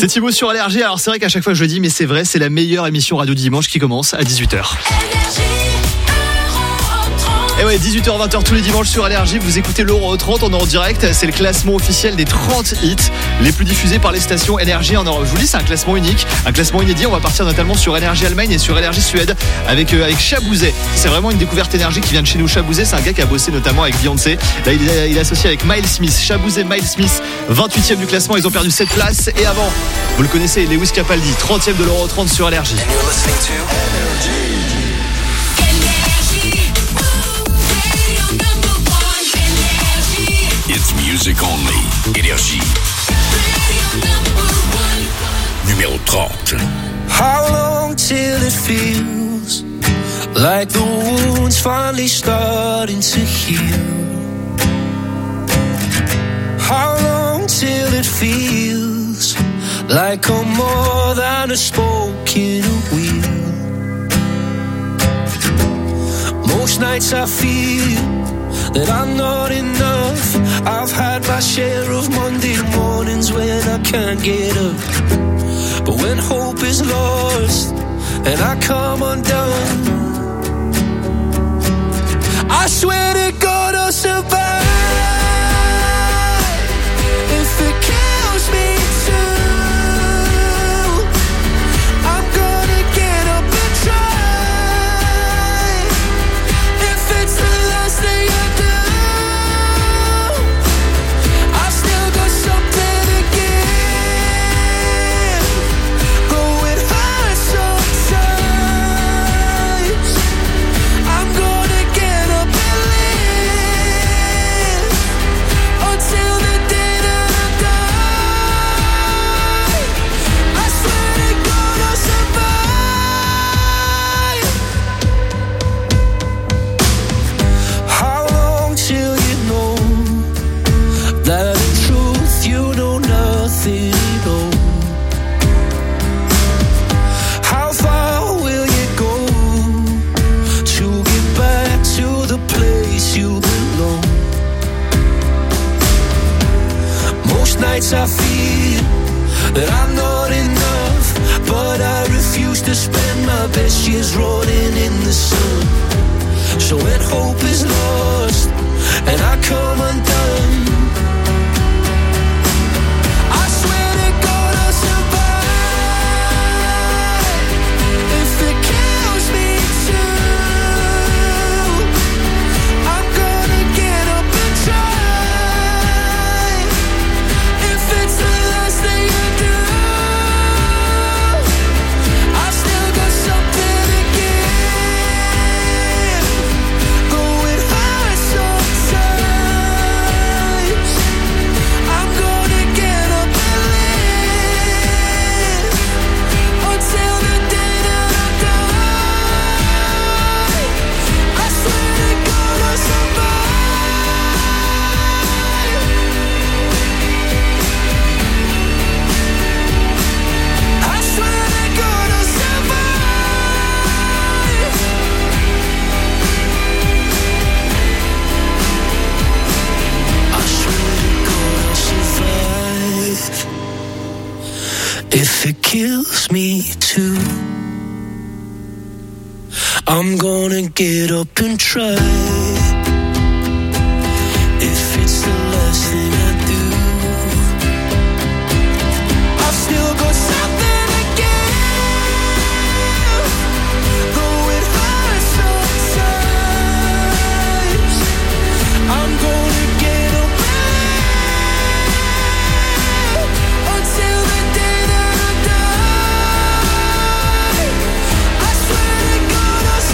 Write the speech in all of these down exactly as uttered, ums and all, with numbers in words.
C'est Thibaut sur Allergie. Alors c'est vrai qu'à chaque fois je le dis, mais c'est vrai, c'est la meilleure émission radio du dimanche qui commence à dix-huit heures. Et ouais, dix-huit heures vingt heures tous les dimanches sur Allergie, vous écoutez l'Euro trente, on est en direct, c'est le classement officiel des trente hits les plus diffusés par les stations Énergie en Europe. Je vous dis, c'est un classement unique, un classement inédit, on va partir notamment sur Énergie Allemagne et sur Énergie Suède avec, euh, avec Shabouzey. C'est vraiment une découverte énergie qui vient de chez nous. Shabouzey, c'est un gars qui a bossé notamment avec Beyoncé. Là, il est, il est associé avec Miles Smith. Shabouzey, Miles Smith, vingt-huitième du classement, ils ont perdu sept places. Et avant, vous le connaissez, Lewis Capaldi, trentième de l'Euro trente sur Allergie. It's music only. Énergie. Numéro trente. How long till it feels like the wound's finally starting to heal? How long till it feels like I'm more than a spoke in a wheel? Most nights I feel that I'm not enough. I've had my share of Monday mornings when I can't get up. But when hope is lost and I come undone, I swear to God I'll survive. If it kills me too, I'm gonna get up and try. If it's the last thing I do, I feel that I'm not enough, but I refuse to spend my best years rotting in the sun. So when hope is lost and I come undone, I swear to God I'll survive. If it kills me too, I'm gonna get up and try. If it kills me too, I'm gonna get up and try. If it's the last thing I do, I've still got something to give. Though it hurts sometimes, I'm gonna get up and until the day that I die. I swear to God I'll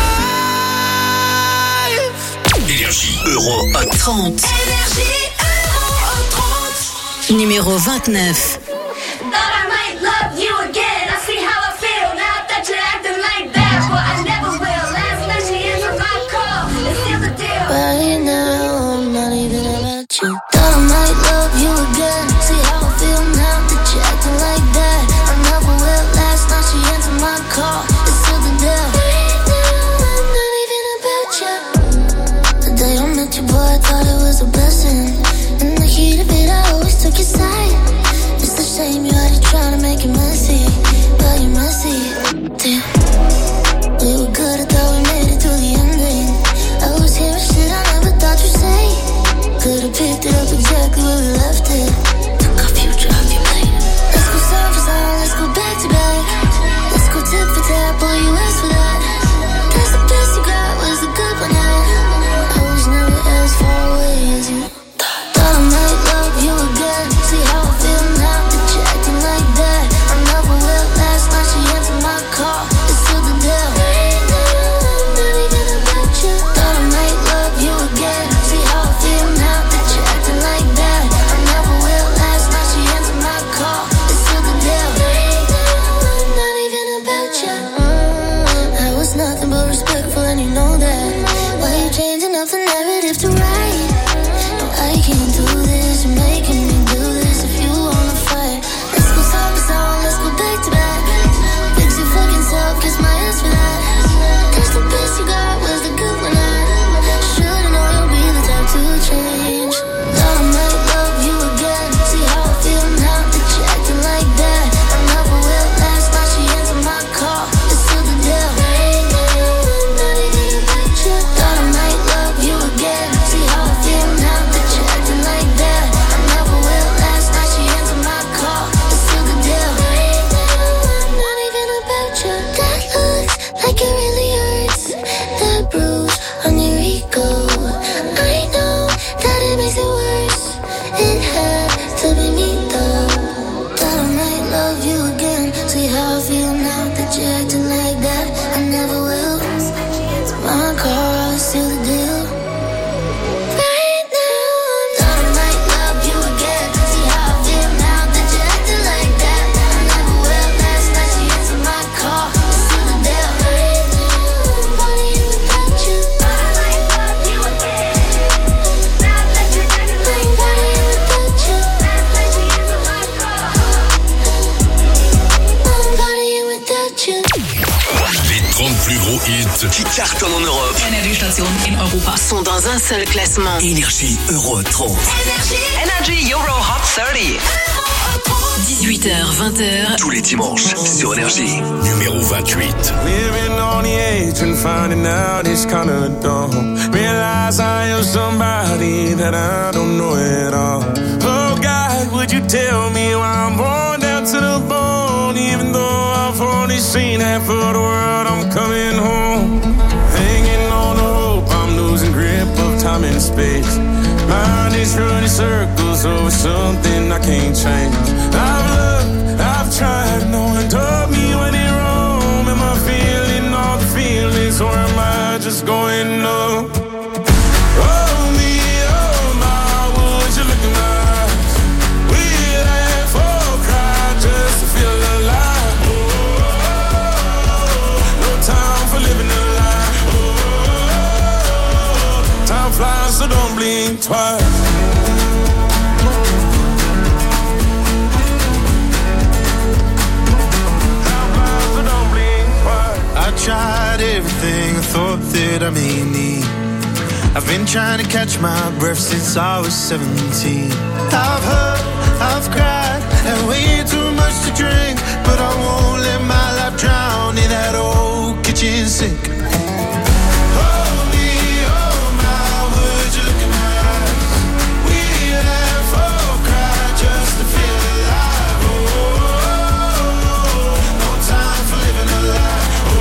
survive. Énergie Euro trente. Énergie Euro trente. Numéro vingt-neuf. Thought I might love you again. I see how I feel now that you're acting like that. But I never will. Last night she answered my call. It's still the deal. Right now, I'm not even about you. Thought I might love you again. See how I feel now that you're acting like that. I never will. Last night she answered my call. It's still the deal. Right now, I'm not even about you. The day I met you, boy, I thought it was a blessing. In the heat of it, I always took your side. It's the same, you already trying to make it messy. But you messy, damn. We were good, I thought we made it through the ending. I was hearing shit I never thought you'd say. Could've picked it up exactly where we left it. Took our future off your plate. Let's go song for song, let's go back to back. Let's go tip for tap, boy, you asked for that. That's the best you got, was the good one at. I was never as far away as you thought. I might love you again. See how I feel now that you're acting like that. I never will. Last night she answered my call. It's still the deal. Right now, I'm not even about you. Thought I might love you again. See how I feel now that you're acting like that. I never will. Last night she answered my call. It's still the deal. Right now, I'm not even about you. I was nothing but respectful and you know that. Why you changing up the narrative to right? No, I can't do this. You're making me do this. If you wanna fight, let's go song for song. Let's go back to back. Fix your fucking self. Kiss my ass for that. Cause the best you got was the good one. I should've known you'll be the type to change. Thought I might love you again. See how I feel now that you're acting like that. I never will. Last night she answered my call. It's still the deal. Right now, I'm not even about you. Thought I might love you again. See how I feel now that you're acting like that. I never will. Last night she answered my call. It's still the deal. Right now, I'm not even about you. That looks like it really hurts. That bruise on your ego. I know that it makes it worse. It had to be me though. Thought I might love you again. See how I feel now that you're acting like that. I never will. My car, still the deal. Right now, thought I might love you again. See how I feel now that you're acting like that. I never will. Last night she answered my call. It's still the deal. Right now, I'm partying without you. Thought I might love you again. Now that you're acting I'm like that. partying without you. Last night she answered my call. I'm partying without you. Les trente plus gros hits qui cartonnent en Europe. Energy-Stationen in Europa sont dans un seul classement. Énergie Euro trente. Energy Euro Hot thirty. dix-huit heures vingt heures. Tous les dimanches sur Énergie. Numéro vingt-huit. Living on the edge and finding out it's kinda dumb. Realize I am somebody that I don't know at all. Oh God, would you tell me why I'm worn down to the bone? Even though I've only seen half of the world, I'm coming home. Hanging on the hope, I'm losing grip of time and space. Mind is running circles over something I can't change. I've looked, I've tried, no one told me when in Rome. Am I feeling all the feelings or am I just going numb? Oh me, oh my, would you look in my eyes? We'd laugh or cry just to feel alive. Oh, no time for living a lie. Oh, time flies, so don't blink twice. I tried everything I thought that I may need. I've been trying to catch my breath since I was seventeen. I've hurt, I've cried, had way too much to drink, but I won't let my life drown in that old kitchen sink. Oh me, oh my, would you look in my eyes? We'd laugh or cry just to feel alive. Oh, no time for living a lie.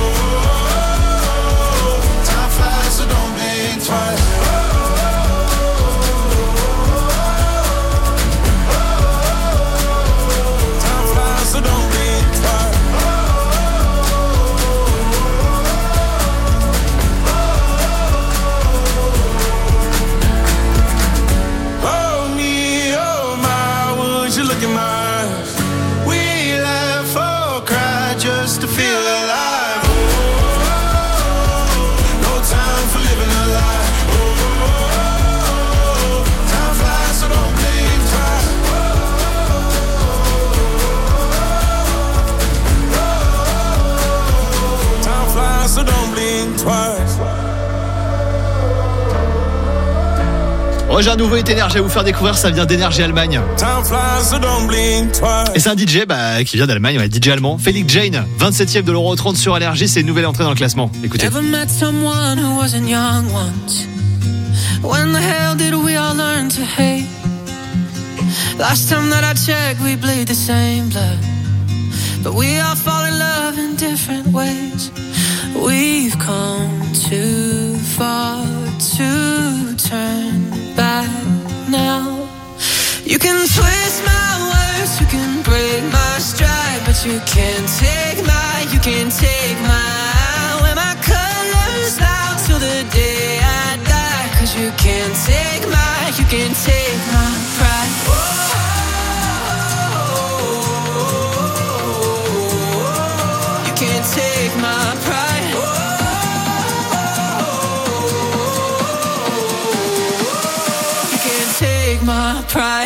So don't blink twice. Oh, oh, oh, time flies, so don't blink twice. Oh, Oh, j'ai un nouveau hit énergie à vous faire découvrir, ça vient d'Énergie Allemagne. Et c'est un D J bah, qui vient d'Allemagne, ouais, D J allemand. Felix Jane, vingt-septième de l'Euro trente sur Énergie, c'est une nouvelle entrée dans le classement. Écoutez. Ever met someone who wasn't young once? When the hell did we all learn to hate? Last time that I checked, we bleed the same blood. But we all fall in love in different ways. We've come too far to turn back now. You can twist my words, you can break my stride, but you can't take my, you can't take my, wear my colors out till the day I die. Cause you can't take my, you can't take my pride. You can't take my pride. You can't take my pride.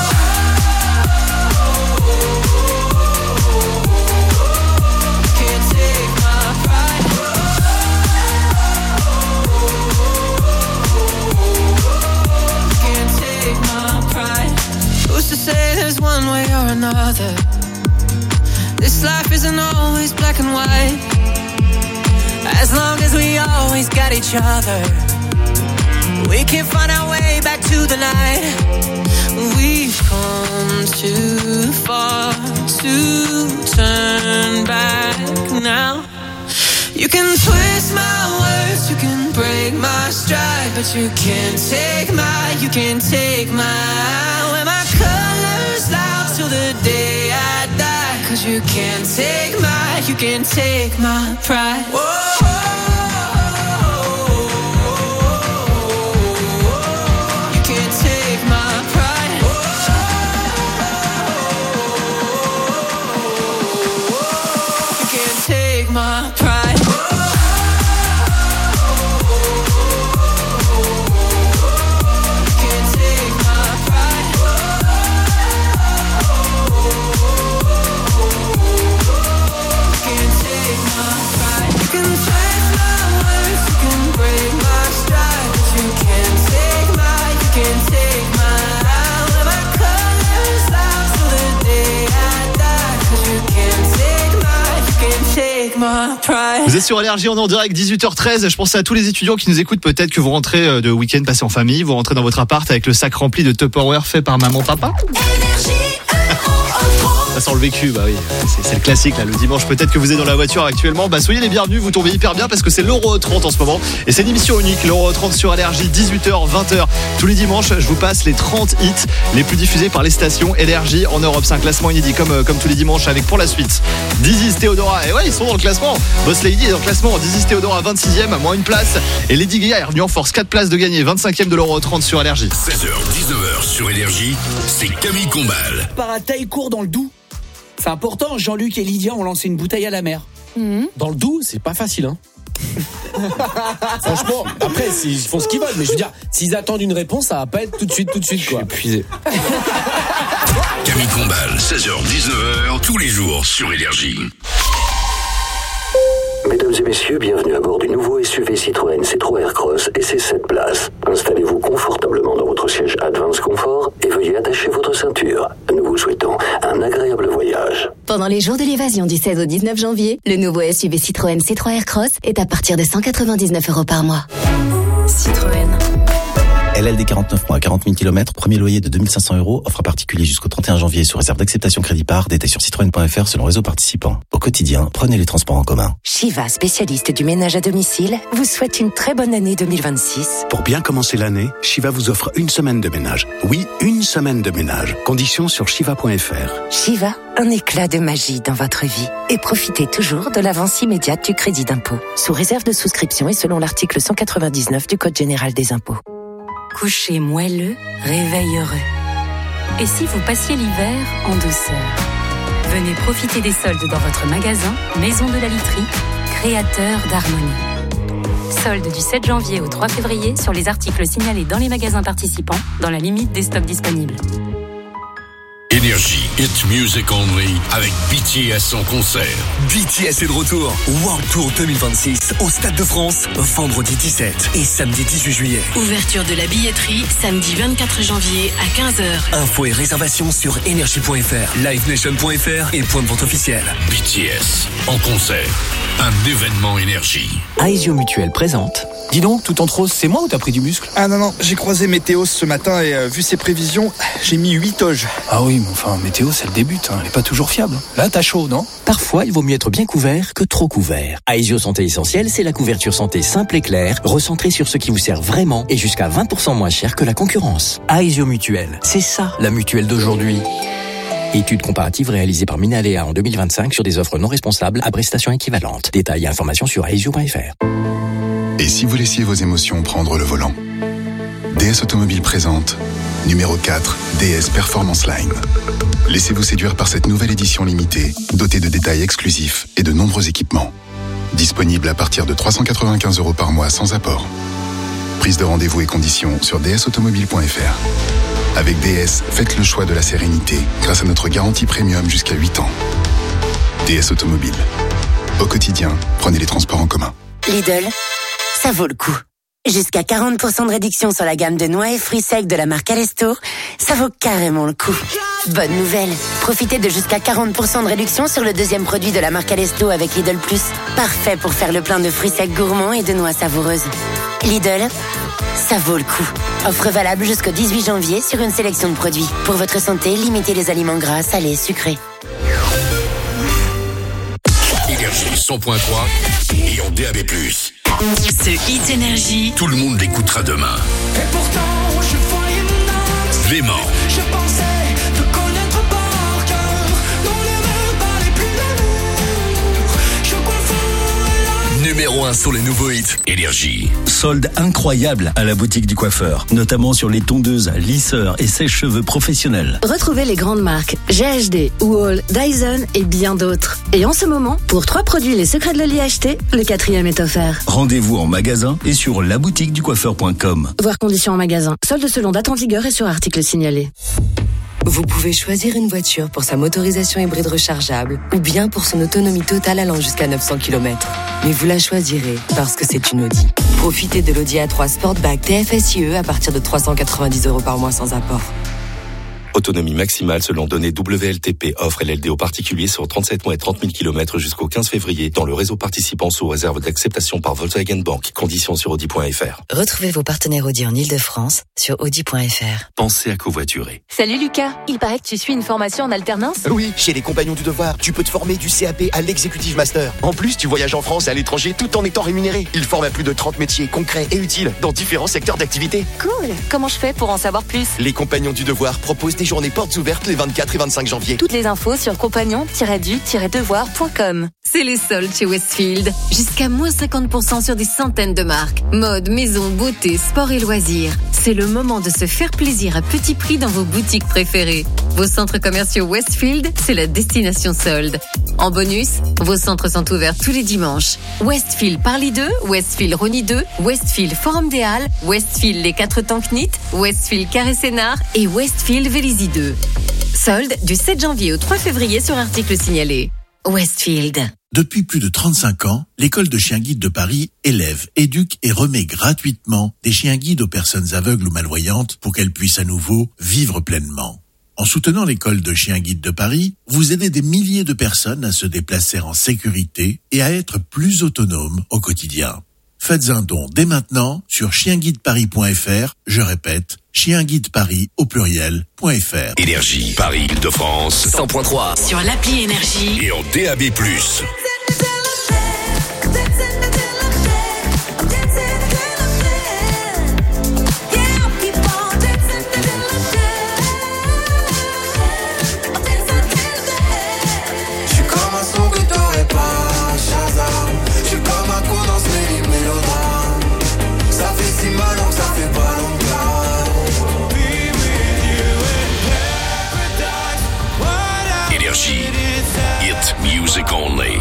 To say there's one way or another. This life isn't always black and white. As long as we always got each other, we can find our way back to the light. We've come too far to turn back now. You can twist my words, you can break my stride, but you can't take my, you can't take my, wear my colors out till the day I die. Cause you can't take my, you can't take my pride. Whoa. You can't take my pride. You can't take my pride. Vous êtes sur Énergie, on est en direct, dix-huit heures treize. Je pense à tous les étudiants qui nous écoutent. Peut-être que vous rentrez de week-end passé en famille, vous rentrez dans votre appart avec le sac rempli de Tupperware fait par maman, papa. Ça sent le vécu, bah oui, c'est, c'est le classique là, le dimanche. Peut-être que vous êtes dans la voiture actuellement, bah soyez les bienvenus, vous tombez hyper bien parce que c'est l'Euro trente en ce moment. Et c'est une émission unique, l'Euro trente sur Énergie, dix-huit heures, vingt heures. Tous les dimanches, je vous passe les trente hits les plus diffusés par les stations Énergie en Europe. C'est un classement inédit comme, euh, comme tous les dimanches avec pour la suite Dizzy, Théodora, et ouais, ils sont dans le classement. Boss Lady est dans le classement, Dizzy, Théodora vingt-sixième, moins une place. Et Lady Gaga est revenue en force, quatre places de gagner, vingt-cinquième de l'Euro trente sur Énergie. seize heures, dix-neuf heures sur Énergie, c'est Camille Combal. Parateil court dans le Doubs. C'est important, Jean-Luc et Lydia ont lancé une bouteille à la mer. Mmh. Dans le Doubs, c'est pas facile, hein. Franchement, après, ils font ce qu'ils veulent, mais je veux dire, s'ils attendent une réponse, ça va pas être tout de suite, tout de suite, quoi. Je suis épuisé. Camille Combal, seize heures, dix-neuf heures, tous les jours sur Énergie. Mesdames et messieurs, bienvenue à bord du nouveau S U V Citroën C trois Aircross et ses sept places. Installez-vous confortablement dans votre siège Advance Confort et veuillez attacher votre ceinture. Nous vous souhaitons un agréable voyage. Pendant les jours de l'évasion du seize au dix-neuf janvier, le nouveau S U V Citroën C trois Aircross est à partir de cent quatre-vingt-dix-neuf euros par mois. Citroën. L L D quarante-neuf mois, quarante mille kilomètres, premier loyer de deux mille cinq cents euros, offre particulier jusqu'au trente et un janvier sous réserve d'acceptation crédit par, détail sur citroën point f r selon réseau participant. Au quotidien, prenez les transports en commun. Shiva, spécialiste du ménage à domicile, vous souhaite une très bonne année deux mille vingt-six. Pour bien commencer l'année, Shiva vous offre une semaine de ménage. Oui, une semaine de ménage. Conditions sur shiva point f r. Shiva, un éclat de magie dans votre vie. Et profitez toujours de l'avance immédiate du crédit d'impôt. Sous réserve de souscription et selon l'article cent quatre-vingt-dix-neuf du Code général des impôts. Coucher moelleux, réveil heureux. Et si vous passiez l'hiver en douceur? Venez profiter des soldes dans votre magasin Maison de la Literie, créateur d'harmonie. Soldes du sept janvier au trois février sur les articles signalés dans les magasins participants, dans la limite des stocks disponibles. Énergie, Hit Music Only avec B T S en concert. B T S est de retour. World Tour deux mille vingt-six au Stade de France, vendredi dix-sept et samedi dix-huit juillet. Ouverture de la billetterie, samedi vingt-quatre janvier à quinze heures. Infos et réservations sur énergie point f r, live nation point f r et point de vente officiel. B T S en concert. Un événement Énergie. Aesio Mutuel présente. Dis donc, tout en rose, c'est moi ou t'as pris du muscle? Ah non, non, j'ai croisé Météo ce matin et euh, vu ses prévisions, j'ai mis huit oges. Ah oui, mais enfin, Météo, c'est le début, hein. Elle est pas toujours fiable. Là, t'as chaud, non? Parfois, il vaut mieux être bien couvert que trop couvert. Aesio Santé Essentielle, c'est la couverture santé simple et claire, recentrée sur ce qui vous sert vraiment et jusqu'à vingt pour cent moins cher que la concurrence. Aesio Mutuel, c'est ça, la mutuelle d'aujourd'hui. Étude comparative réalisée par Minalea en deux mille vingt-cinq sur des offres non responsables à prestations équivalentes. Détails et informations sur aesio point f r. Et si vous laissiez vos émotions prendre le volant? D S Automobile présente numéro quatre, D S Performance Line. Laissez-vous séduire par cette nouvelle édition limitée, dotée de détails exclusifs et de nombreux équipements. Disponible à partir de trois cent quatre-vingt-quinze euros par mois sans apport. Prise de rendez-vous et conditions sur d s automobile point f r. Avec D S, faites le choix de la sérénité grâce à notre garantie premium jusqu'à huit ans. D S Automobile. Au quotidien, prenez les transports en commun. Lidl, ça vaut le coup. Jusqu'à quarante pour cent de réduction sur la gamme de noix et fruits secs de la marque Alesto, ça vaut carrément le coup. Bonne nouvelle, profitez de jusqu'à quarante pour cent de réduction sur le deuxième produit de la marque Alesto avec Lidl Plus. Parfait pour faire le plein de fruits secs gourmands et de noix savoureuses. Lidl, ça vaut le coup. Offre valable jusqu'au dix-huit janvier sur une sélection de produits. Pour votre santé, limitez les aliments gras, salés, sucrés. Énergie cent point trois et en D A B plus. Ce Hit Énergie, tout le monde l'écoutera demain. Et pourtant, je voyais mon âme. Clément. Je pensais te connaître par cœur. Dans les repas les plus d'amour. Je confonds la... Numéro un sur les nouveaux hits. Énergie. Solde incroyable à la boutique du coiffeur, notamment sur les tondeuses, lisseurs et sèche-cheveux professionnels. Retrouvez les grandes marques G H D, Wall, Dyson et bien d'autres. Et en ce moment, pour trois produits Les Secrets de Loli achetés, le quatrième est offert. Rendez-vous en magasin et sur la boutique du coiffeur point com. Voir conditions en magasin. Solde selon date en vigueur et sur article signalé. Vous pouvez choisir une voiture pour sa motorisation hybride rechargeable ou bien pour son autonomie totale allant jusqu'à neuf cents kilomètres. Mais vous la choisirez parce que c'est une Audi. Profitez de l'Audi A trois Sportback T F S I E à partir de trois cent quatre-vingt-dix euros par mois sans apport. Autonomie maximale selon données W L T P. Offre L L D aux particuliers sur trente-sept mois et trente mille kilomètres jusqu'au quinze février dans le réseau participant sous réserve d'acceptation par Volkswagen Bank. Conditions sur audi point f r. Retrouvez vos partenaires Audi en Ile-de-France sur audi point f r. Pensez à covoiturer. Salut Lucas, il paraît que tu suis une formation en alternance? Oui, chez les Compagnons du Devoir, tu peux te former du C A P à l'Executive Master. En plus, tu voyages en France et à l'étranger tout en étant rémunéré. Ils forment à plus de trente métiers concrets et utiles dans différents secteurs d'activité. Cool. Comment je fais pour en savoir plus? Les Compagnons du Devoir proposent des journées portes ouvertes les vingt-quatre et vingt-cinq janvier. Toutes les infos sur compagnon du devoir point com. C'est les soldes chez Westfield. Jusqu'à moins cinquante pour cent sur des centaines de marques. Mode, maison, beauté, sport et loisirs. C'est le moment de se faire plaisir à petit prix dans vos boutiques préférées. Vos centres commerciaux Westfield, c'est la destination solde. En bonus, vos centres sont ouverts tous les dimanches. Westfield Parly deux, Westfield Rony deux, Westfield Forum des Halles, Westfield Les Quatre Temps Knit, Westfield Carré Sénard et Westfield Vélizy deux. Solde du sept janvier au trois février sur article signalé. Westfield. Depuis plus de trente-cinq ans, l'école de chiens guides de Paris élève, éduque et remet gratuitement des chiens guides aux personnes aveugles ou malvoyantes pour qu'elles puissent à nouveau vivre pleinement. En soutenant l'école de chiens guides de Paris, vous aidez des milliers de personnes à se déplacer en sécurité et à être plus autonomes au quotidien. Faites un don dès maintenant sur chien guide paris point f r. Je répète, chien guide paris au pluriel point f r. Énergie, Paris, Île-de-France, cent point trois. Sur l'appli Énergie. Et en D A B plus. Hit Music Only.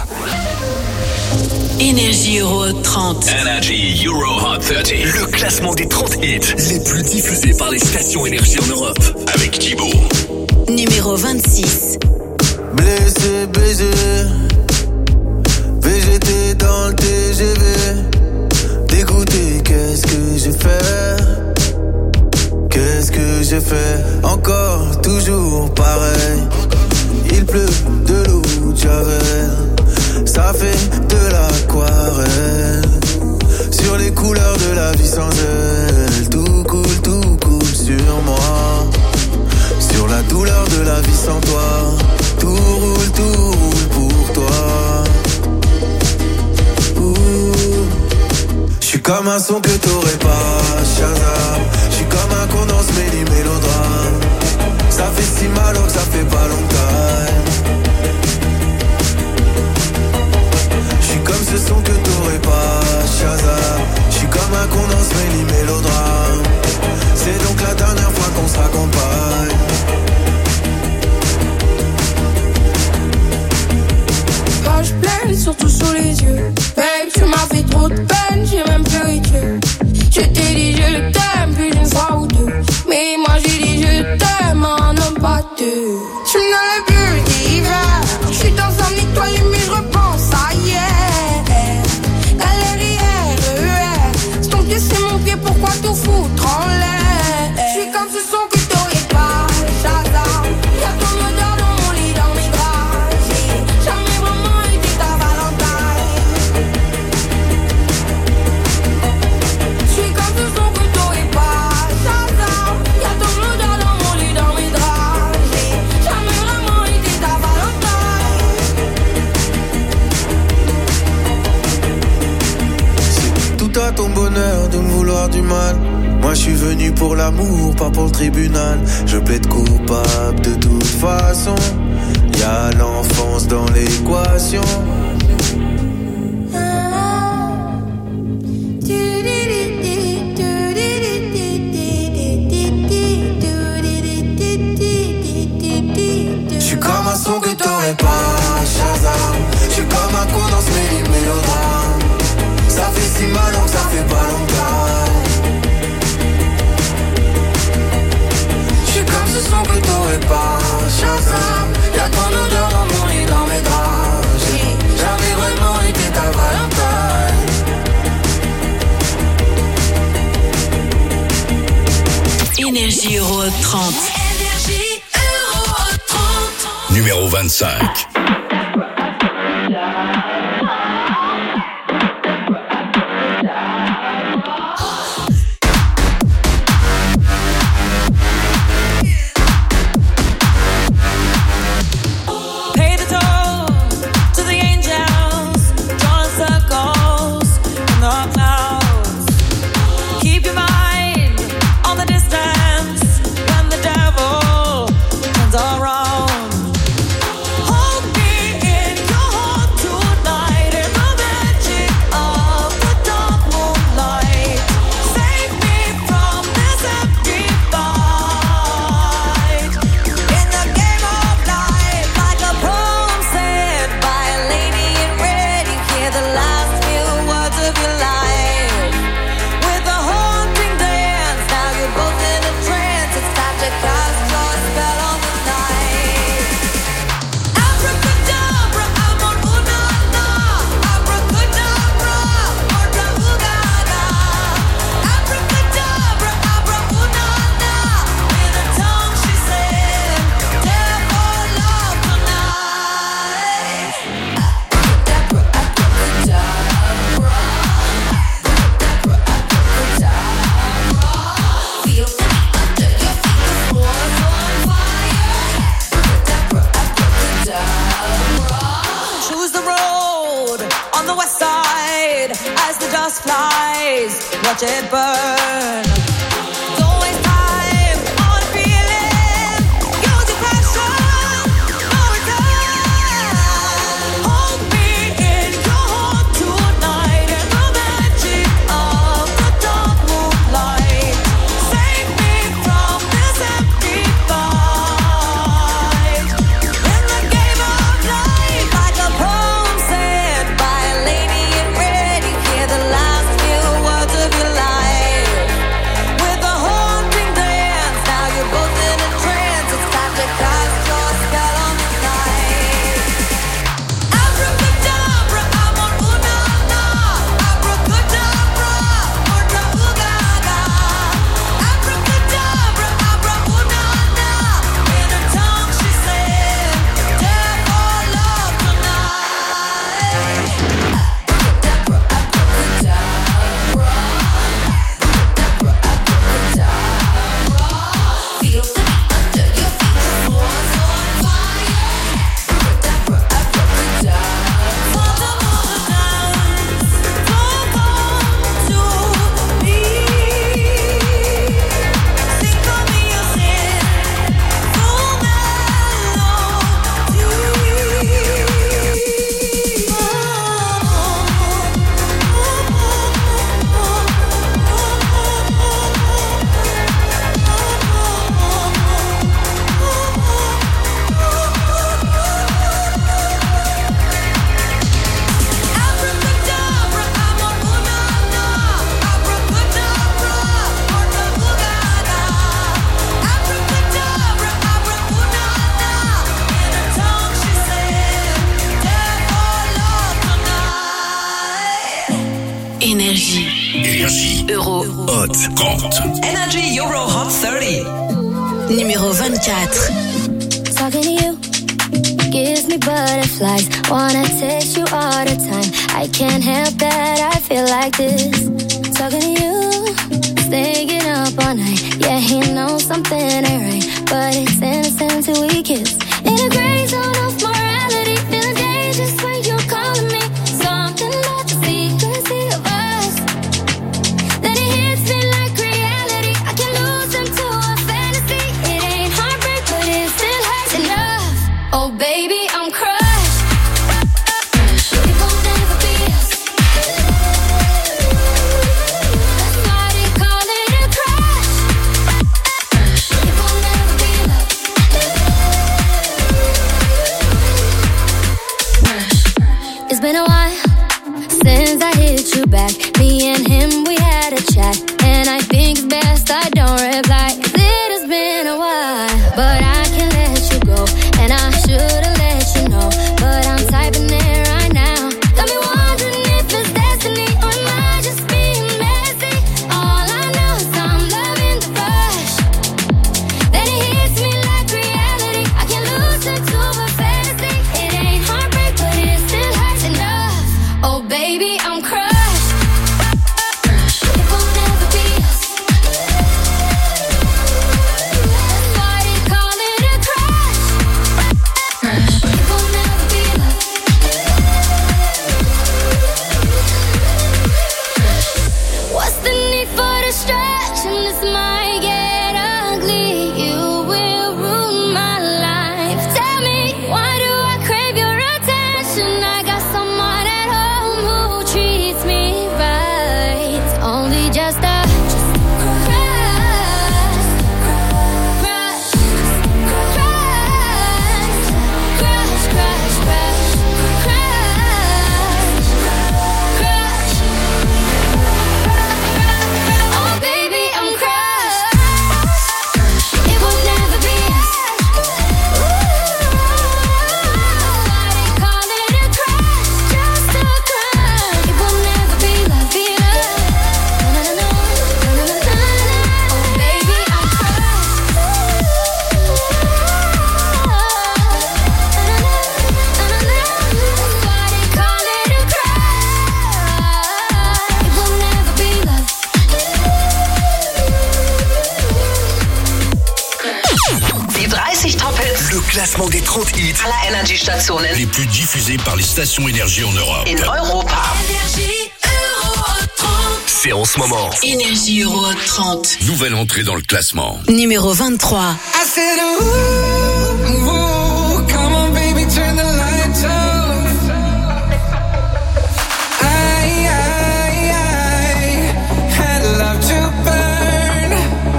Énergie Euro trente. Energy Euro Hot trente. Le classement des trente hits les plus diffusés par les stations Énergie en Europe. Avec Thibaut. Numéro vingt-six. Blessé, baisé, V G T dans le T G V. Dégoûté, qu'est-ce que j'ai fait? Qu'est-ce que j'ai fait? Encore, toujours pareil. Il pleut de l'eau de Javel. Ça fait de l'aquarelle. Sur les couleurs de la vie sans elle. Tout coule, tout coule sur moi. Sur la douleur de la vie sans toi. Tout roule, tout roule pour toi. J'suis comme un son que t'aurais pas, Shazam. J'suis comme un condensé mêlé mélodrame. Ça fait si mal alors que ça fait pas longtemps. J'suis comme ce son que t'aurais pas, Shazam. J'suis comme un condensé mêlé mélodrame. C'est donc la dernière fois qu'on se raccompagne. Page pleine, surtout sous les yeux. Babe, tu m'as fait trop de peine, j'ai même pleuré Dieu. Je t'ai dit je t'aime plus d'une fois ou deux. Mais moi j'ai dit je t'aime, un homme pas deux. Je me dans le bulle d'hiver. Je suis dans un étoile mais je repense à hier. Galère, R E R. Ton pied c'est mon pied, pourquoi tout foutre en l'air? Je suis comme ce son que t'aurais pas, Shazam. Y'a ton odeur dans mon lit, dans mes bras. J'ai jamais vraiment été ta Valentine. Je suis comme ce son que t'aurais pas, Shazam. Y'a ton odeur dans mon lit, dans mes draps. J'ai jamais vraiment été ta Valentine. C'est tout à ton bonheur de me vouloir du mal. Moi je suis venu pour l'amour, pas pour le tribunal. Je plaide coupable de toute façon. Y'a l'enfance dans l'équation. J'suis comme un son que t'aurais pas, Shazam. J'suis comme un condensé mêlé mélodrame. Ça fait si mal donc ça fait pas longtemps. J'suis comme ce son que t'aurais pas, Shazam. Y'a ton odeur dans mon lit, dans mes draps. J'ai jamais vraiment été ta Valentine. Énergie Euro trente. Énergie Euro trente. Numéro vingt-cinq. Watch it burn. Hot trente. Energy Euro Hot thirty. Numéro vingt-quatre. Talking to you gives me butterflies. Wanna taste you all the time. I can't help that, I feel like this. Talking to you, staying up all night. Yeah, he knows something ain't right, but it's innocent till we kiss. In a gray zone of morality, feeling dangerous when you're calling me. Something about the secrecy of us. Then it hits me like reality. I can lose into a fantasy. It ain't heartbreak, but it still hurts enough. Oh baby, I'm crushed. It won't never be us. That's why they call it a crush. It won't never be love. It's been a while since I hit you back. Me and him, we had a chat, and I think it's best I don't reply. 'Cause it has been a while, but I can't let you go, and I should've let you know, but I'm typing it right now. Got me wondering if it's destiny, or am I just being messy? All I know is I'm loving the rush. Then it hits me like reality. I can't lose it to a fantasy. It ain't heartbreak, but it still hurts enough. Oh baby, I'm crushed. It won't never be us. That's why they call it a crush. It won't never be love. What's the need for distraction? This might get ugly. You will ruin my life. Tell me, why do I crave your attention? I got someone at home who treats me right. It's only just a crush, crush, crush, crush, crush, crush, crush, crush. Oh baby, I'm crushed. It will never be us. Why they call it a crush? Just a crush. It will never be love, be love. No, no, no, no, no, no, no, no. Oh baby, I'm crushed. That's why they call it a crush. It will never be love. Die dreißig Top-Hits Le classement des trente hits aller Energy-Stationen Les plus diffusés par les stations énergie en Europe. in Europa. C'est en ce moment. Énergie Euro Hot trente. Nouvelle entrée dans le classement. Numéro vingt-trois. I said, ooh, ooh, come on, baby, turn the lights off. I, I, I had love to burn.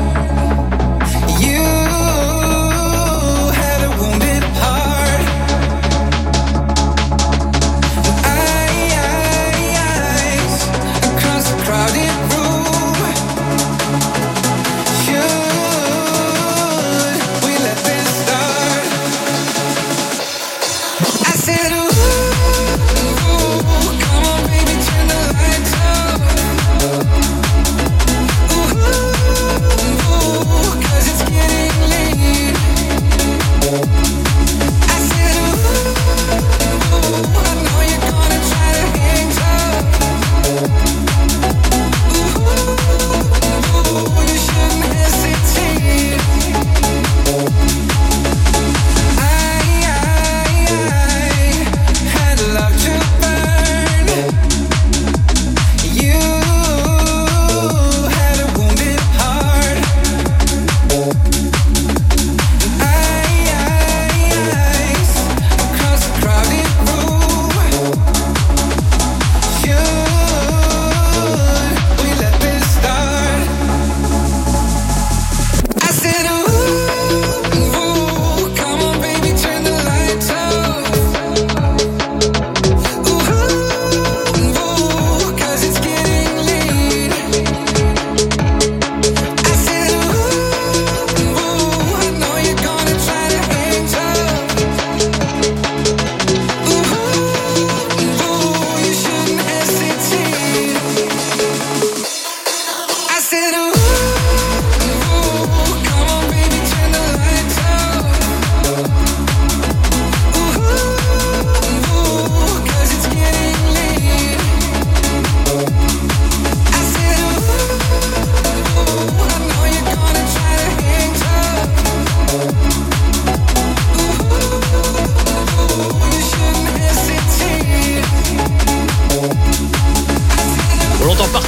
You had a wounded heart. I, I, eyes across the crowded room. Should we let this start?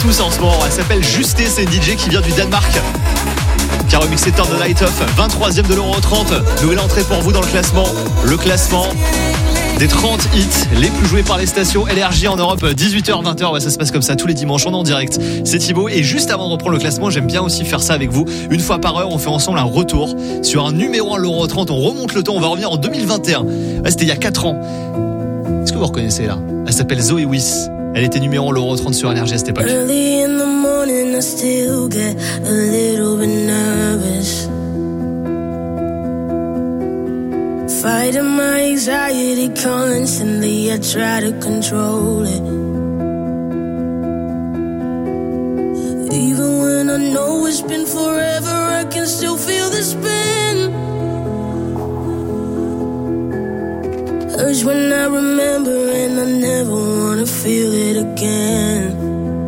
tous en ce moment. Elle s'appelle Justé, c'est une D J qui vient du Danemark, qui a remixé Turn the Light Off, vingt-troisième de l'Euro trente. Nouvelle entrée pour vous dans le classement. Le classement des trente hits les plus joués par les stations L R J en Europe, dix-huit heures vingt heures, ouais, ça se passe comme ça tous les dimanches, on est en direct. C'est Thibaut et juste avant de reprendre le classement, j'aime bien aussi faire ça avec vous. Une fois par heure, on fait ensemble un retour sur un numéro un de l'Euro trente, on remonte le temps, on va revenir en deux mille vingt et un. Ouais, c'était il y a quatre ans. Est-ce que vous reconnaissez là? Elle s'appelle Zoé Wiss. Elle était numéro un de l'Euro trente sur L R J à cette époque. Early in the morning, I still get a little bit nervous. Fighting my anxiety constantly, I try to control it. Even when I know it's been forever, I can still feel the spin. Urge when I remember and I never wanna feel it again.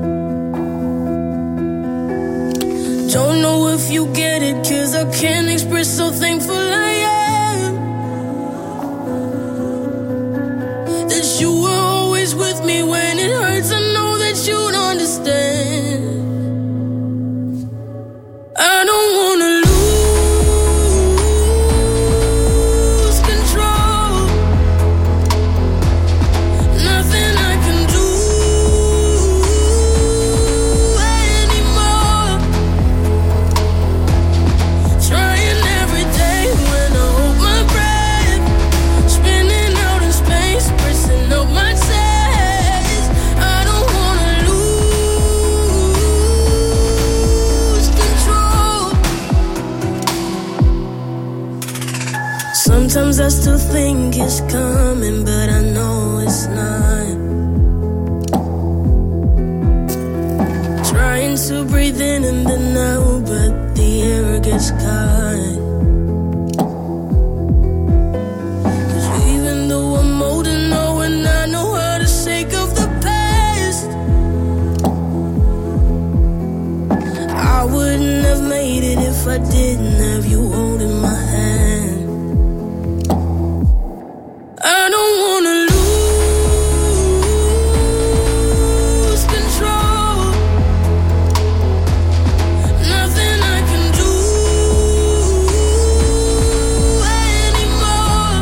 Don't know if you get it, cause I can't express so thankful I am. That you were always with me when it hurts, I know that you'd understand. I don't wanna lose control. Nothing I can do anymore. Trying every day when I hold my breath, spinning out in space, pressing up my chest. I don't wanna lose control. Sometimes I still think it's coming, but I know it's not. Trying to breathe in and then out, but the air gets caught. 'Cause even though I'm old and know and I know how to shake off the past, I wouldn't have made it if I didn't have you holding my hand. I don't wanna lose control. Nothing I can do anymore.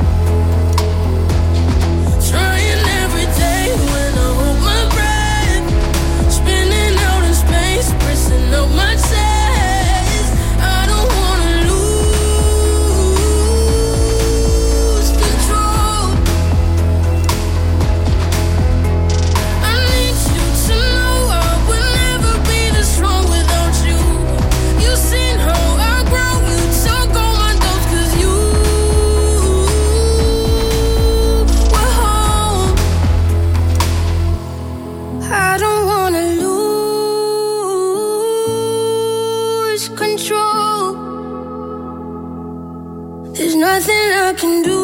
Trying every day when I hold my breath, spinning out in space, pressing up my chest. I don't wanna lose control. I need you to know I would never be this strong without you. You've seen how I grow, you took all my doubts 'cause you were home. I don't wanna lose control. There's nothing I can do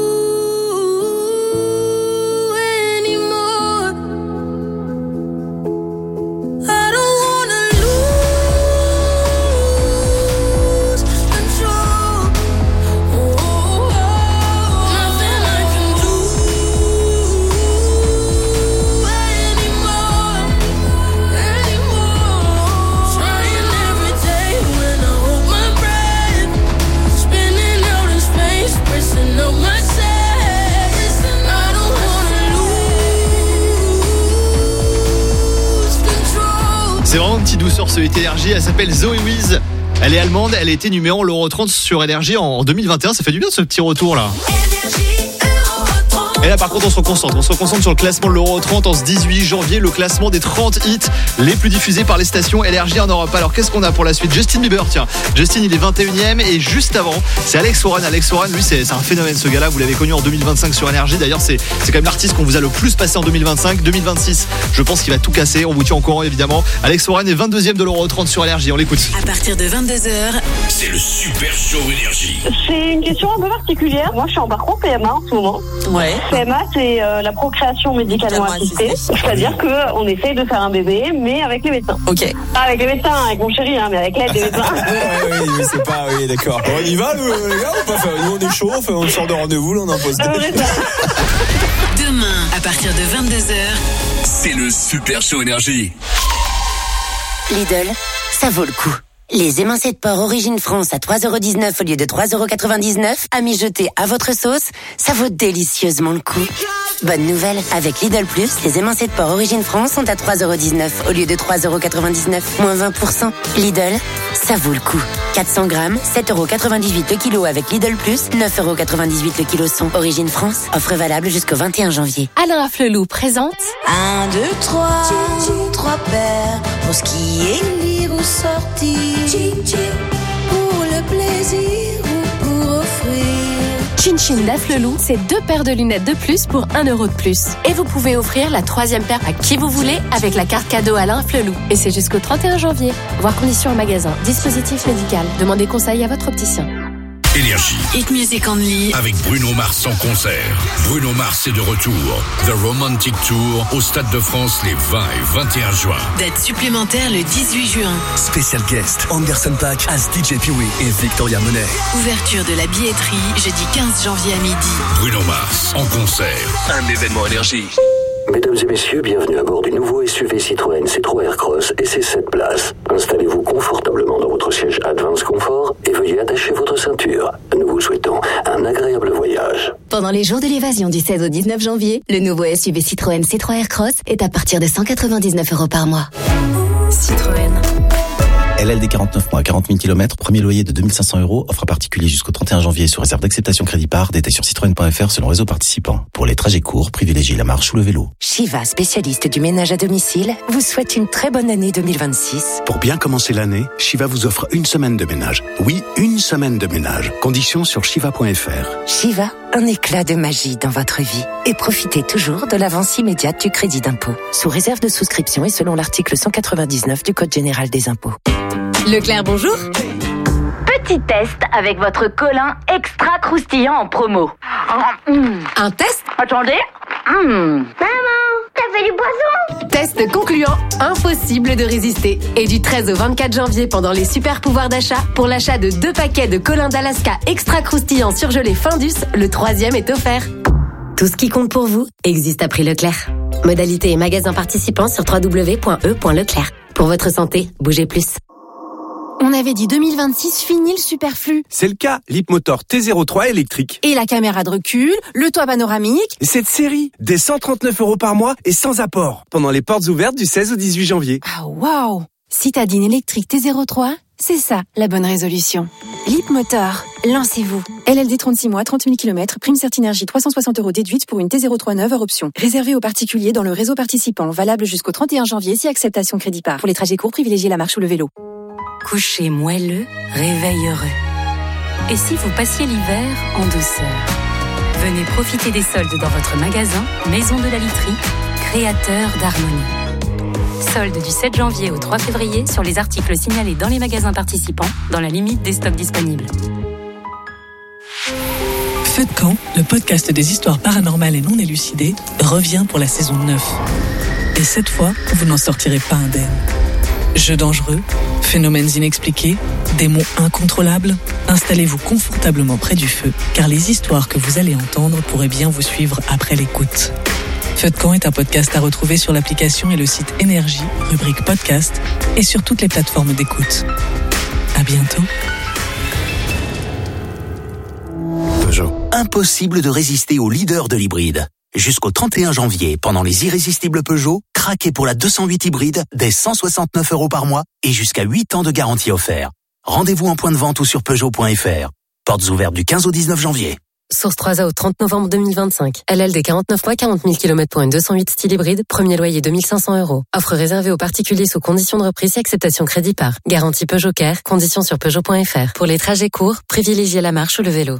anymore. I don't wanna lose control. Oh, nothing I can do anymore. Anymore. Trying every day when I hold my breath, spinning out in space, pressing up my chest. I don't wanna lose control. C'est vraiment une petite douceur ce hit L R J, elle s'appelle Zoé Wiss. Elle est allemande, elle a été numéro un de l'Euro trente sur L R J en deux mille vingt et un, ça fait du bien ce petit retour là. Et là par contre on se concentre, on se concentre sur le classement de l'Euro trente en ce dix-huit janvier, le classement des trente hits les plus diffusés par les stations L R J en Europe. Alors qu'est-ce qu'on a pour la suite? Justin Bieber, tiens, Justin il est vingt et unième et juste avant c'est Alex Warren. Alex Warren lui c'est, c'est un phénomène ce gars-là, vous l'avez connu en deux mille vingt-cinq sur L R J, d'ailleurs c'est, c'est quand même l'artiste qu'on vous a le plus passé en deux mille vingt-cinq. deux mille vingt-six je pense qu'il va tout casser, on vous tient au courant évidemment. Alex Warren est vingt-deuxième de l'Euro trente sur L R J, on l'écoute. À partir de vingt-deux heures, C'est le Super Show Énergie. C'est une question un peu particulière. Moi, je suis en parcours P M A en ce moment. Ouais. P M A, c'est euh, la procréation médicalement assistée. C'est-à-dire qu'on essaye de faire un bébé, mais avec les médecins. Ok. Pas avec les médecins, avec mon chéri, hein, mais avec l'aide des médecins. Ouais, ouais, oui, mais c'est pas, oui, d'accord. Bon, on y va, nous, les gars, on peut faire, nous, on est chaud, on sort de rendez-vous, là, on impose des. demain, à partir de vingt-deux heures, C'est le Super Show Énergie. Lidl, ça vaut le coup. Les émincés de porc Origine France à trois euros dix-neuf au lieu de trois euros quatre-vingt-dix-neuf, à mijoter à votre sauce, ça vaut délicieusement le coup. Bonne nouvelle, avec Lidl Plus, les émincés de porc Origine France sont à trois euros dix-neuf au lieu de trois euros quatre-vingt-dix-neuf, moins vingt pour cent. Lidl, ça vaut le coup. quatre cents grammes, sept euros quatre-vingt-dix-huit le kilo avec Lidl Plus, neuf euros quatre-vingt-dix-huit le kilo son. Origine France, offre valable jusqu'au vingt et un janvier. Alain Flelou présente un, deux, trois, trois paires pour ce qui est lire ou sortir. Pour le plaisir ou pour offrir. Chin Chin d'Afflelou, c'est deux paires de lunettes de plus pour un euro de plus. Et vous pouvez offrir la troisième paire à qui vous voulez avec la carte cadeau Alain Flelou. Et c'est jusqu'au trente et un janvier. Voir conditions en magasin. Dispositif médical. Demandez conseil à votre opticien. Énergie. Hit Music Only. Avec Bruno Mars en concert. Bruno Mars est de retour. The Romantic Tour au Stade de France les vingt et vingt et un juin. Date supplémentaire le dix-huit juin. Spécial guest, Anderson .Paak as D J Pee-wee et Victoria Monet. Ouverture de la billetterie jeudi quinze janvier à midi. Bruno Mars en concert. Un événement Énergie. Mesdames et messieurs, bienvenue à bord du nouveau S U V Citroën C trois Aircross et ses sept places. Installez-vous confortablement dans votre siège Advance Confort et veuillez attacher votre ceinture. Nous vous souhaitons un agréable voyage. Pendant les jours de l'évasion du seize au dix-neuf janvier, le nouveau S U V Citroën C trois Aircross est à partir de cent quatre-vingt-dix-neuf euros par mois. Citroën. L L D quarante-neuf mois, quarante mille kilomètres, premier loyer de deux mille cinq cents euros, offre particulier jusqu'au trente et un janvier sous réserve d'acceptation crédit par, détail sur citroën point f r selon réseau participant. Pour les trajets courts, privilégiez la marche ou le vélo. Shiva, spécialiste du ménage à domicile, vous souhaite une très bonne année deux mille vingt-six. Pour bien commencer l'année, Shiva vous offre une semaine de ménage. Oui, une semaine de ménage. Conditions sur shiva point f r. Shiva, un éclat de magie dans votre vie. Et profitez toujours de l'avance immédiate du crédit d'impôt. Sous réserve de souscription et selon l'article cent quatre-vingt-dix-neuf du Code général des impôts. Leclerc, bonjour. Petit test avec votre colin extra croustillant en promo. Mmh. Un test? Attendez. Mmh. Maman, t'as fait du poisson? Test concluant, impossible de résister. Et du treize au vingt-quatre janvier, pendant les super pouvoirs d'achat, pour l'achat de deux paquets de colin d'Alaska extra croustillant surgelé Findus, le troisième est offert. Tout ce qui compte pour vous existe à prix Leclerc. Modalité et magasins participants sur w w w point e point leclerc. Pour votre santé, bougez plus. On avait dit deux mille vingt-six, fini le superflu. C'est le cas, l'Hipmotor T zéro trois électrique. Et la caméra de recul, le toit panoramique. Cette série, des cent trente-neuf euros par mois et sans apport. Pendant les portes ouvertes du seize au dix-huit janvier. Ah waouh! Citadine électrique T zéro trois, c'est ça la bonne résolution. L'Hipmotor, lancez-vous. L L D trente-six mois, trente mille kilomètres, prime Certinergie trois cent soixante euros déduite pour une T zéro trois neuve hors option. Réservé aux particuliers dans le réseau participant, valable jusqu'au trente et un janvier si acceptation crédit par. Pour les trajets courts, privilégiez la marche ou le vélo. Coucher moelleux, réveil heureux. Et si vous passiez l'hiver en douceur? Venez profiter des soldes dans votre magasin Maison de la Literie, créateur d'harmonie. Soldes du sept janvier au trois février sur les articles signalés dans les magasins participants, dans la limite des stocks disponibles. Feu de camp, le podcast des histoires paranormales et non élucidées, revient pour la saison neuf. Et cette fois, vous n'en sortirez pas indemne. Jeux dangereux, phénomènes inexpliqués, démons incontrôlables, installez-vous confortablement près du feu, car les histoires que vous allez entendre pourraient bien vous suivre après l'écoute. Feu de camp est un podcast à retrouver sur l'application et le site Énergie, rubrique podcast, et sur toutes les plateformes d'écoute. À bientôt. Peugeot. Impossible de résister au leader de l'hybride. Jusqu'au trente et un janvier, pendant les irrésistibles Peugeot, craquez pour la deux cent huit hybride dès cent soixante-neuf euros par mois et jusqu'à huit ans de garantie offert. Rendez-vous en point de vente ou sur peugeot point f r. Portes ouvertes du quinze au dix-neuf janvier. Source trois A au trente novembre deux mille vingt-cinq. L L D quarante-neuf mois, quarante mille kilomètres pour une deux cent huit style hybride. Premier loyer deux mille cinq cents euros. Offre réservée aux particuliers sous conditions de reprise et acceptation crédit par. Garantie Peugeot Care. Conditions sur peugeot point f r. Pour les trajets courts, privilégiez la marche ou le vélo.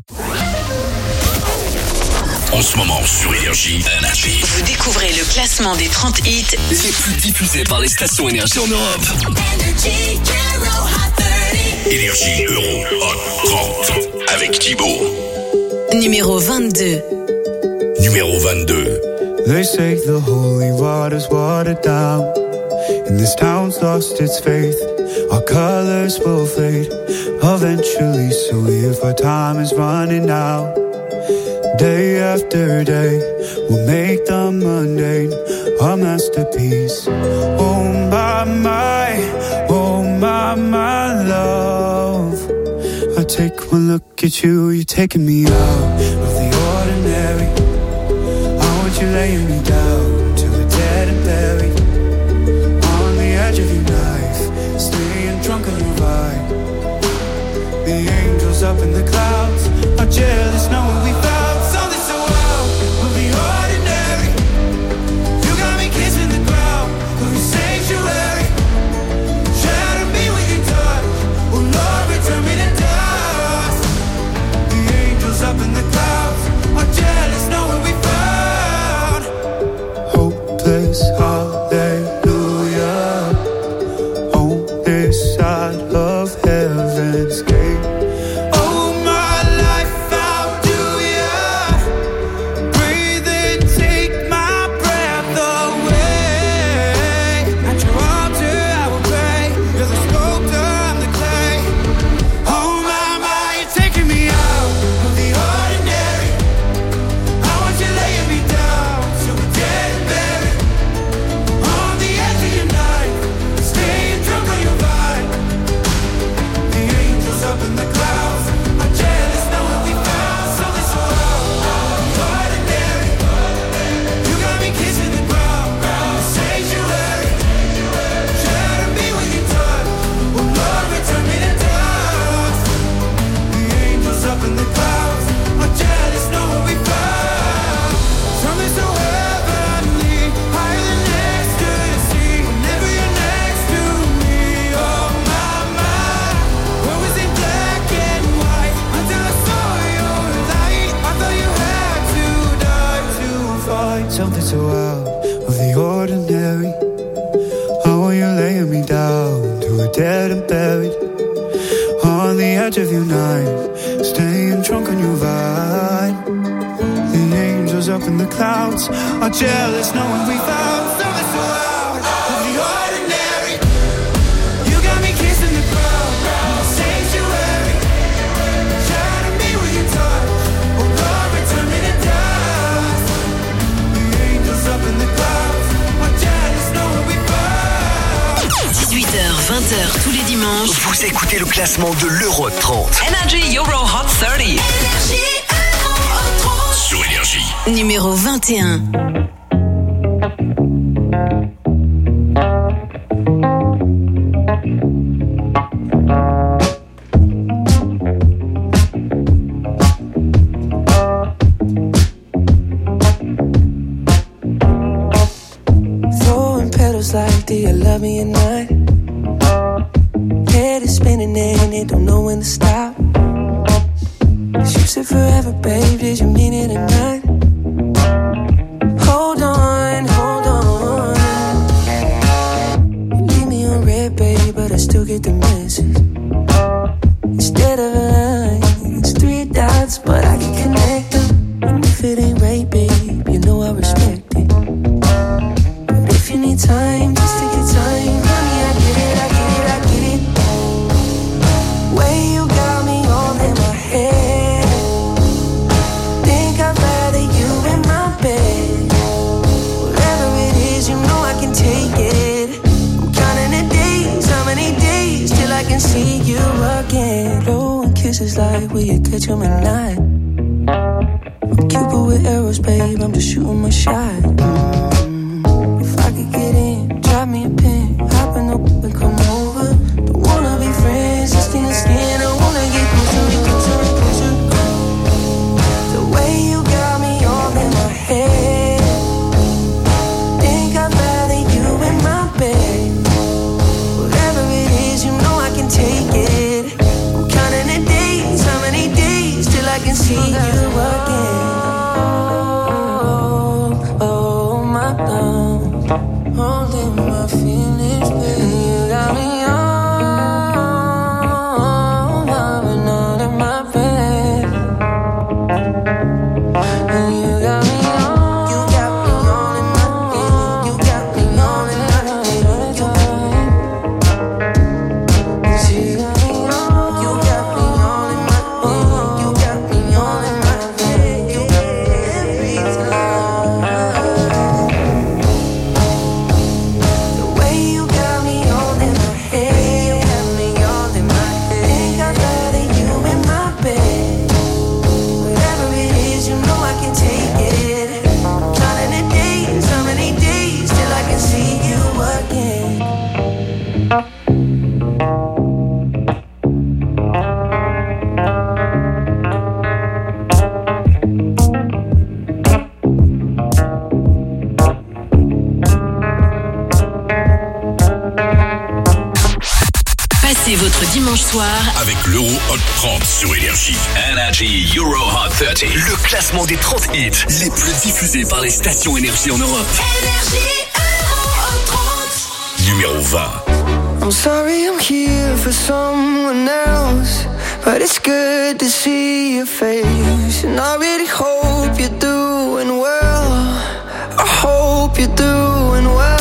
En ce moment sur Énergie, Énergie. Vous découvrez le classement des trente hits les plus diffusés par les stations Énergie en Europe. Énergie Euro Hot trente avec Thibaut. Numéro vingt-deux. Numéro vingt-deux. They say the holy water's watered down, and this town's lost its faith. Our colors will fade eventually, so if our time is running out, day after day, we'll make the mundane a masterpiece. Oh my, my, oh my, my love. I take one look at you, you're taking me out of the ordinary. I want you laying me down to the dead and buried. On the edge of your knife, staying drunk on your vibe. The angels up in the clouds are jealous knowing we found something so wild of the ordinary. You got me kissing the ground of your sanctuary. Shatter me with your touch, oh Lord, return me to dust. The angels up in the clouds are jealous knowing we found hopeless hallelujah on this side of heaven's gate. Something so out of the ordinary. How are you laying me down to a dead and buried? On the edge of your knife, staying drunk on your vine. The angels up in the clouds are jealous knowing we found something so out of the ordinary. You got me kissing the ground, sanctuary. Shatter me with your touch, oh Lord, return me to dust. Up in the clouds, I'm jealous knowing we found. dix-huit heures, vingt heures tous les dimanches. Vous écoutez le classement de l'Euro trente. Energy Euro Hot trente. Energy Euro trente. Sur Énergie. Numéro vingt et un. Like, do you love me or not? Head is spinning and it don't know when to stop. You said forever, babe, did you mean it or not? Hold on, hold on. You leave me on red, babe, but I still get the message. Instead of a line, it's three dots, but I can connect them. And if it ain't right, babe, you know I respect it. If you need time, just take your time. Honey, I get it, I get it, I get it. Way you got me all in my head. Think I'd rather you in my bed. Whatever it is, you know I can take it. I'm counting the days, how many days till I can see you again. Blowing kisses like will you catch them at night? I'm Cupid with arrows, babe, I'm just shooting my shot. I could get in, drop me a pin, hop in the whip and come over. Don't wanna be friends, just skin to skin. I wanna get closer, closer, closer. The way you got me all in my head. Think I'd rather you in my bed. Whatever it is, you know I can take it. I'm counting the days, how many days till I can see you again. Oh, oh my love. Holding my feelings, baby. You got me on, loving all in my bed. And you got me on, you got me on in my bed. You got me on in my bed. You got me on, you got me on in my bed. You got me on in my soir avec l'Euro Hot trente sur Énergie. Energy Euro Hot trente. Le classement des trente hits les plus diffusés par les stations Énergie en Europe. Énergie Euro Hot trente. Numéro vingt. I'm sorry I'm here for someone else, but it's good to see your face. And I really hope you're doing well. I hope you're doing well.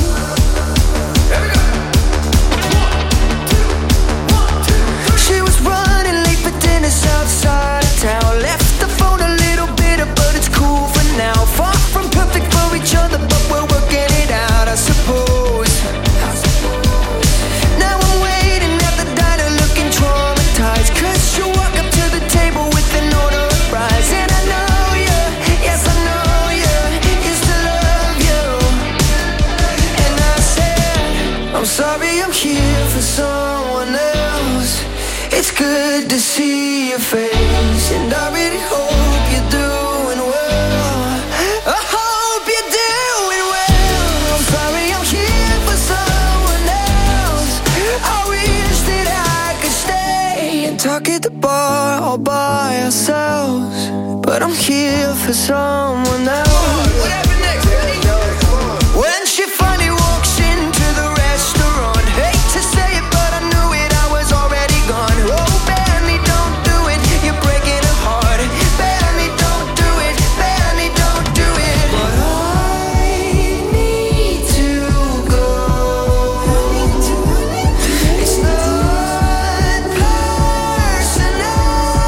She was running late for dinner outside of town. Left the phone a little bitter, but it's cool for now. Far from perfect for each other, but we're working it out, I suppose. Now I'm waiting at the diner looking traumatized, 'cause you walk up to the table with an order of fries. And I know you, yes I know you, used to love you. And I said, I'm sorry I'm here for someone else. It's good to see your face, and I really hope you're doing well. I hope you're doing well. I'm sorry I'm here for someone else. I wish that I could stay and talk at the bar all by ourselves, but I'm here for someone else. Whatever next, when she finally walks into the restaurant, hate to say it, but I knew it, I was already gone. Oh, Benny, don't do it, you're breaking her heart. Benny, don't do it, Benny, don't do it. But I need to go. It's not personal.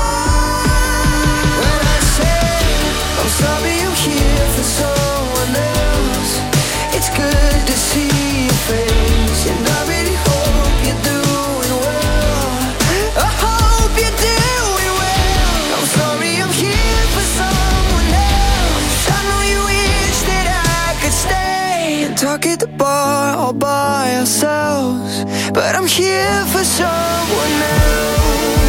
When I say I'm sorry I'm here for someone else, it's good to see your face, and I really hope you're doing well. I hope you're doing well. I'm sorry I'm here for someone else. I know you wish that I could stay and talk at the bar all by ourselves, but I'm here for someone else.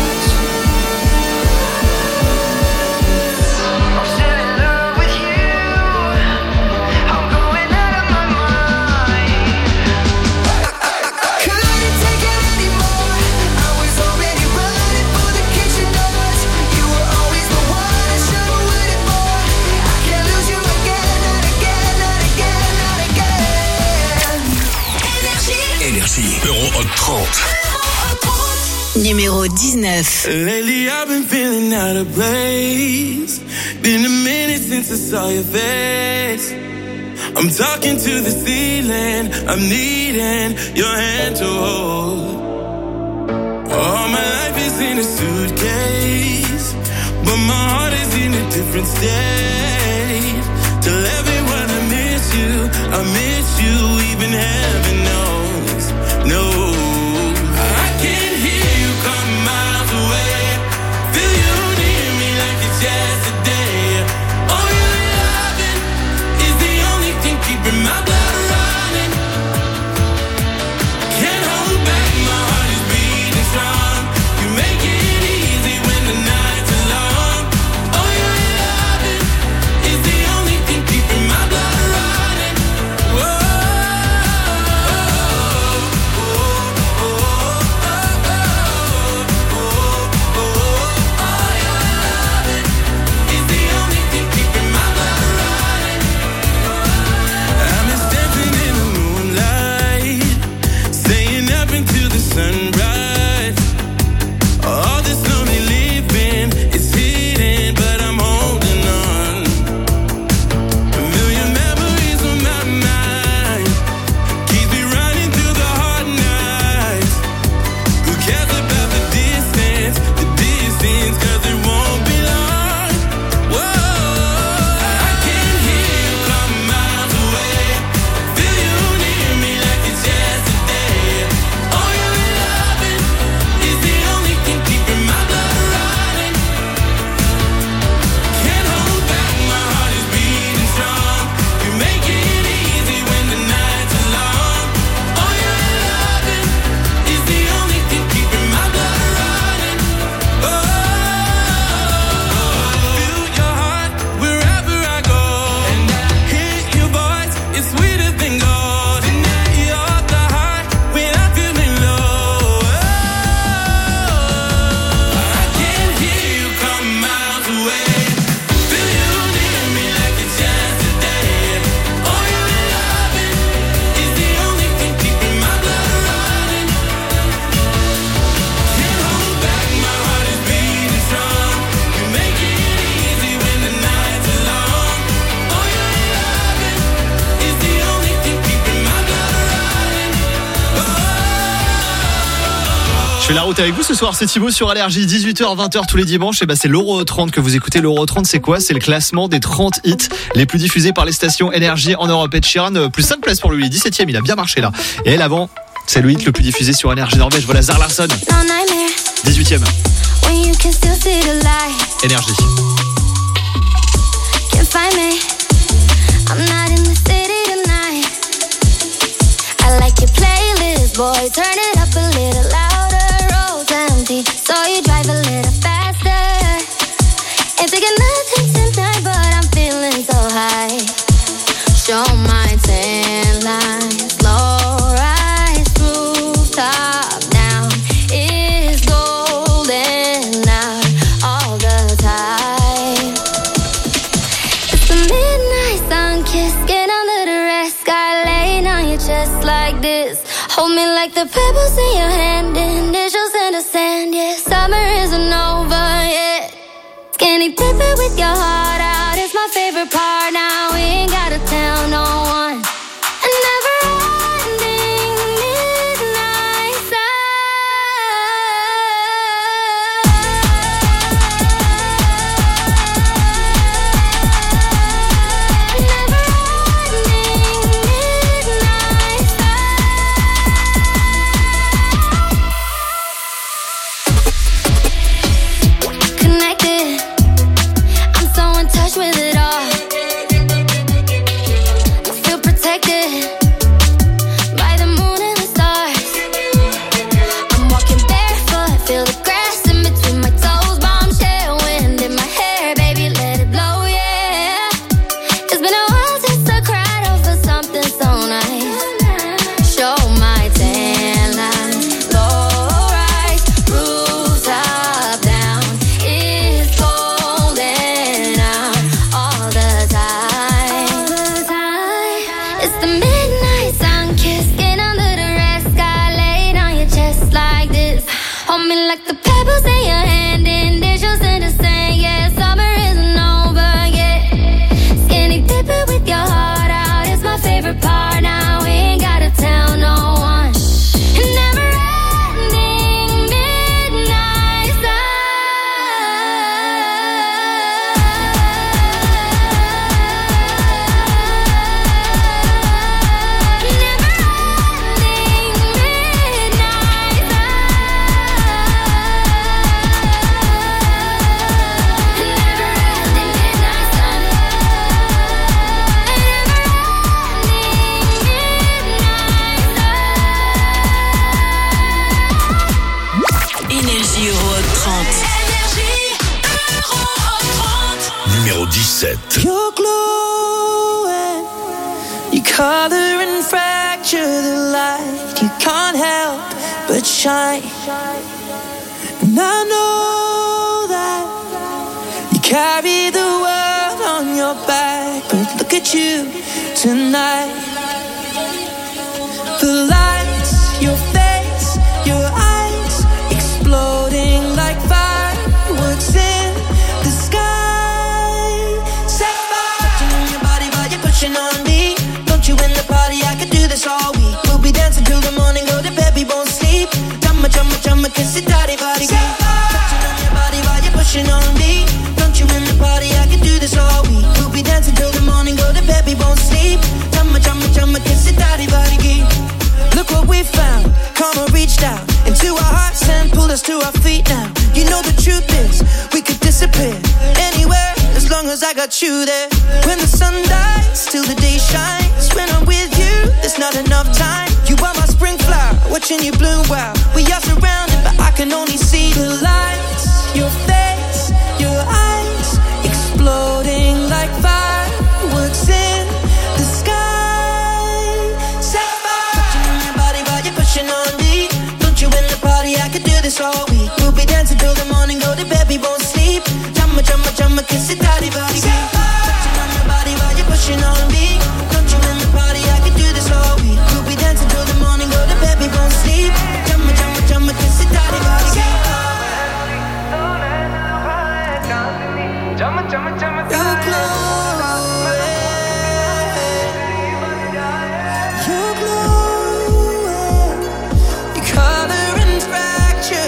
I'm still in love with you. I'm going out of my mind. I couldn't take it anymore. I was already running for the kitchen doors. You were always the one I should've waited for. I can't lose you again, not again, not again, not again. Énergie. Énergie Euro Hot trente. Numéro dix-neuf. Lately I've been feeling out of place. Been a minute since I saw your face. I'm talking to the ceiling. I'm needing your hand to hold. All my life is in a suitcase, but my heart is in a different state. Tell everyone I miss you, I miss you, even heaven knows. No, I can hear you come miles away. Feel you near me like it's yesterday. Oh, your loving is the only thing keeping my blood running. Can't hold back, my heart is beating strong. You make it easy when the nights are long. Oh, your loving is the only thing keeping my blood running. Whoa, whoa, whoa. fais la route avec vous ce soir, c'est Thibaut sur Allergie, dix-huit heures vingt heures tous les dimanches. Et bah c'est l'Euro trente que vous écoutez. L'Euro trente, c'est quoi? C'est le classement des trente hits les plus diffusés par les stations Énergie en Europe. Ed Sheeran, plus cinq places pour lui, dix-septième, il a bien marché là. Et elle avant, c'est le hit le plus diffusé sur Énergie Norvège. Voilà Zara Larsson, dix-huitième. Énergie. Boy, turn it up a little louder, roads empty, so you drive a little faster. Ain't thinking nothing tonight, but I'm feeling so high. Show my tan lines, slow rise, rooftop down. It's golden out all the time. It's the midnight sun kiss, get under the rest, sky laying on your chest like this. Hold me like the pebbles in your hand, initials in the sand, yeah. Summer isn't over yet. Skinny dipping with your heart out is my favorite part. Now we ain't gotta tell no one. A never-ending midnight sun. A never-ending midnight sun. Connected, I'm so in touch with it all. I feel protected by the moon and the stars. I'm walking barefoot, feel the grass in between my toes. Bombshell wind in my hair, baby, let it blow, yeah. It's been a while since I cried over something so nice. Show my tan lines, low rise, rooftop down. It's golden out all the time. It's the midnight sun kiss, get under the rest, sky laid on your chest like this. Hold me like the pebbles in your hand, initials in the sand, yeah. Summer isn't over yet. Skinny dipping with your heart out is my favorite part. Now we ain't gotta tell no one. A never-ending midnight sun. Énergie Euro trente. Numéro dix-sept. You're glowing, you color and fracture the light. You can't help but shine. And I know that you carry the world on your back, but look at you tonight. The lights, your face, your eyes, exploding like fireworks in the sky. Set fire, touching on your body while you're pushing on me. Don't you in the party? I could do this all week. We'll be dancing till the morning, go to bed, we won't sleep. Chumma, chumma, chumma, kiss it, daddy, body. Touching on your body while you're pushing on me. Don't you in the party? I could do this all week. We'll be dancing till the morning, go to bed, we won't sleep. Chumma, chumma, chumma, kiss it, daddy, body. Look what we found. Karma reached out into our hearts and pulled us to our feet now. You know the truth is, we could disappear anywhere as long as I got you there. When the sun dies, till the day shines. When I'm with you, there's not enough time. You are my spring flower, watching you bloom wild. We are surrounded, but I can only see the lights. Your face, your eyes, exploding like fireworks in the sky. Set fire, touching on your body while you're pushing on me. Don't you in the party? I could do this all week. We'll be dancing till the morning, go to bed, we won't sleep. Chumma, chumma, chumma, kiss it, daddy, body. Touching on your body while you're pushing on me. Don't you in the party? I could do this all week. We'll be dancing till the morning, go to bed, we won't sleep. Chumma, chumma, chumma, kiss it, daddy, body. You're glowing, you're glowing. You color and fracture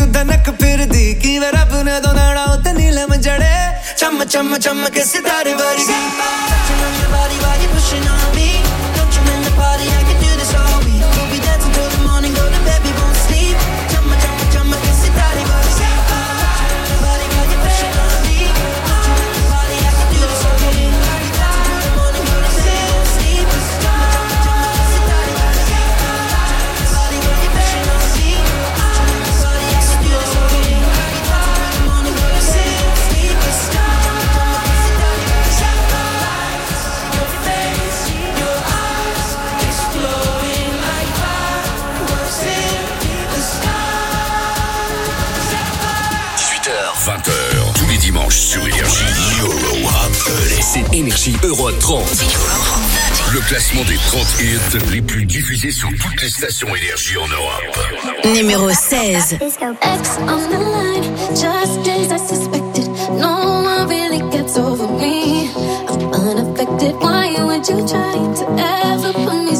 धनक फिर दी की वे रब ने तो नाड़ा उते नीलम जड़े चम चम चम के सितारे वर्गी touching on your body while you're pushing on me don't you in the party I can do this all week we'll be dancing till the morning go to bed we won't sleep chum chum chum के सितारे वर्गी touching on your body while you're pushing on me don't you in the party I can do this all week we'll be dancing till the morning go to bed we won't sleep chum chum chum के सितारे वर्गी touching on your body while you're pushing on me don't you in the party I can do this all week we'll be dancing till the morning go to bed we won't sleep chum chum chum के सितारे वर्गी your face your eyes exploding like fireworks in the sky dix-huit heures, vingt heures, tous les dimanches sur Énergie. Euro Hot, C'est Énergie Euro trente. le classement des trente hits les plus diffusés sur toutes les stations Énergie en Europe. Numéro seize. X on the line, just as I suspected. No one really gets over me. I'm unaffected. Why would you try to ever put me